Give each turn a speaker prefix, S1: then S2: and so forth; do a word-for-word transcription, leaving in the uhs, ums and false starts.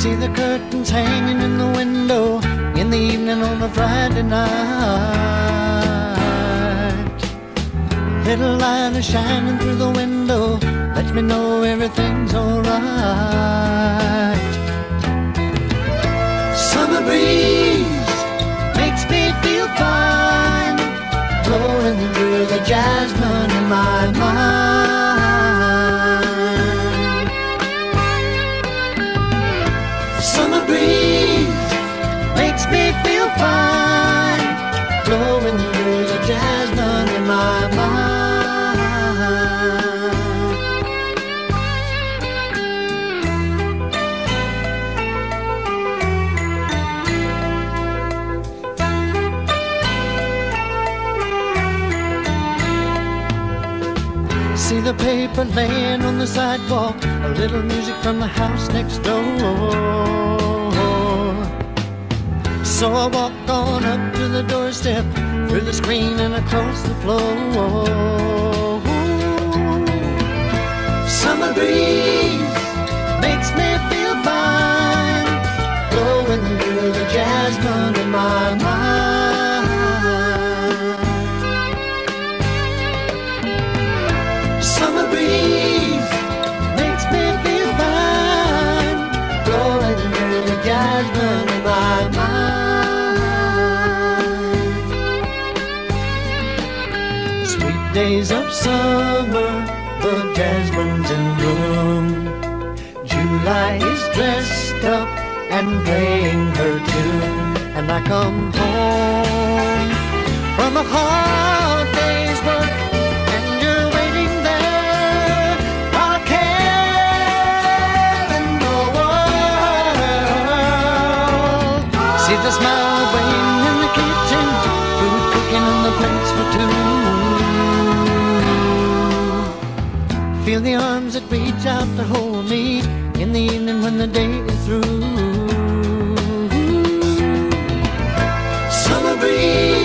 S1: See the curtains hanging in the window in the evening on a Friday night. Little light is shining through the window, lets me know everything's alright. Summer breeze makes me feel fine, blowing through the jasmine in my mind. Summer breeze makes me feel fine, blowing through the jasmine in my mind. See the paper laying on the sidewalk, a little music from the house next door. So I walk on up to the doorstep, through the screen and across the floor. Summer breeze makes me feel fine, blowing through the jasmine in my mind. Summer breeze makes me feel fine, blowing through the jasmine in my mind. Sweet days of summer, the jasmine's in bloom. July is dressed up and playing her tune, and I come home from a hard day's work, and you're waiting there, all care in the world. See the smile waiting in the kitchen, food cooking in the plates for two. Feel the arms that reach out to hold me in the evening when the day is through. Summer breeze